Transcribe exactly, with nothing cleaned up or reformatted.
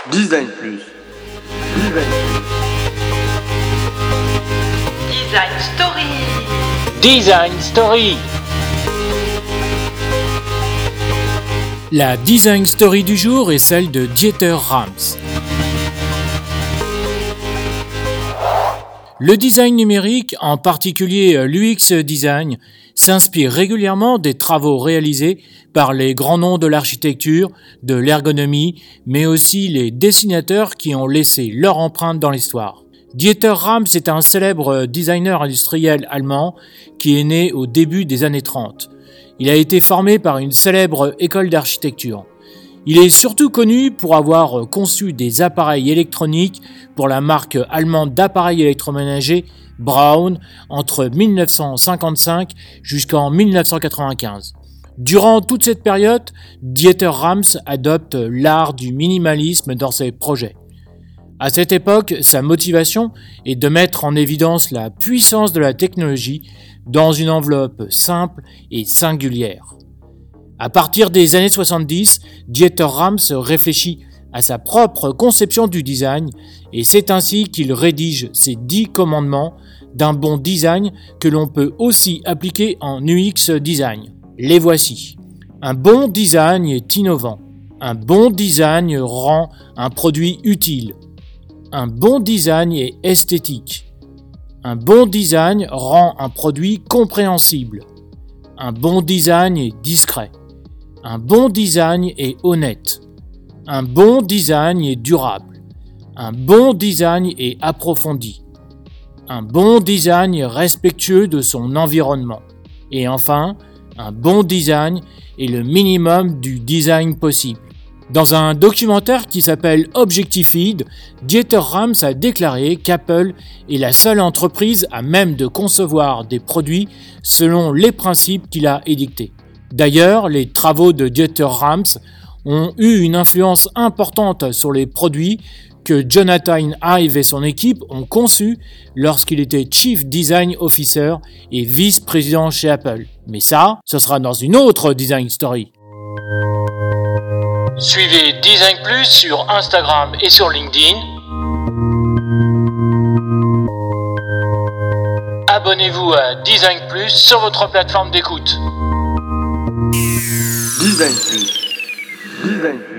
Design Plus. Design Design Story. Design Story. La Design Story du jour est celle de Dieter Rams. Le design numérique, en particulier l'U X design, s'inspire régulièrement des travaux réalisés par les grands noms de l'architecture, de l'ergonomie, mais aussi les dessinateurs qui ont laissé leur empreinte dans l'histoire. Dieter Rams est un célèbre designer industriel allemand qui est né au début des années trente. Il a été formé par une célèbre école d'architecture. Il est surtout connu pour avoir conçu des appareils électroniques pour la marque allemande d'appareils électroménagers Braun entre dix-neuf cent cinquante-cinq jusqu'en dix-neuf cent quatre-vingt-quinze. Durant toute cette période, Dieter Rams adopte l'art du minimalisme dans ses projets. À cette époque, sa motivation est de mettre en évidence la puissance de la technologie dans une enveloppe simple et singulière. À partir des années soixante-dix, Dieter Rams réfléchit à sa propre conception du design et c'est ainsi qu'il rédige ses dix commandements d'un bon design que l'on peut aussi appliquer en U X design. Les voici. Un bon design est innovant. Un bon design rend un produit utile. Un bon design est esthétique. Un bon design rend un produit compréhensible. Un bon design est discret. Un bon design est honnête. Un bon design est durable. Un bon design est approfondi. Un bon design est respectueux de son environnement. Et enfin, un bon design est le minimum du design possible. Dans un documentaire qui s'appelle Objectified, Dieter Rams a déclaré qu'Apple est la seule entreprise à même de concevoir des produits selon les principes qu'il a édictés. D'ailleurs, les travaux de Dieter Rams ont eu une influence importante sur les produits que Jonathan Ive et son équipe ont conçus lorsqu'il était Chief Design Officer et vice-président chez Apple. Mais ça, ce sera dans une autre Design Story. Suivez Design Plus sur Instagram et sur LinkedIn. Abonnez-vous à Design Plus sur votre plateforme d'écoute. Design Plus. Design Plus.